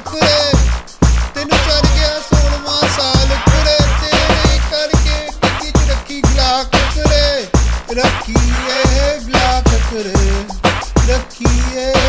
ਕੁਰੇ ਤੈਨੂੰ ਚੜ ਗਿਆ 16ਵਾਂ ਸਾਲ ਕੁਰੇ ਤੇਰੇ ਕਰਕੇ ਟੱਕੀ ਚ ਰੱਖੀ ਗਲਾਕ ਕੁਰੇ ਰੱਖੀ ਇਹ ਗਲਾਕ ਕੁਰੇ ਰੱਖੀ ਇਹ